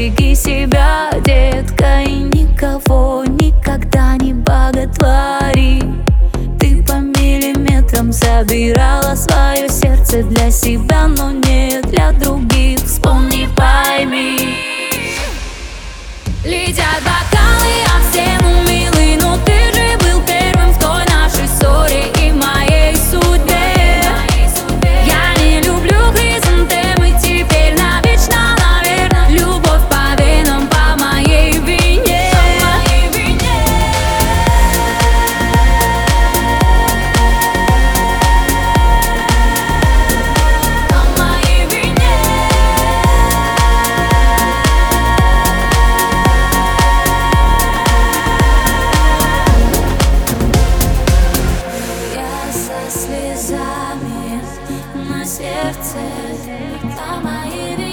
Береги себя, детка, и никого никогда не боготвори. Ты по миллиметрам собирала свое сердце для себя, но не для других. Вспомни, пойми. Летят бокалы, а всем милый, но ты же был первым в той нашей ссоре и моей судьбе. Я не люблю хризантемы, теперь навечно, наверное. Любовь по венам, по моей вине. По моей вине. Я со слезами на сердце, по моей вине.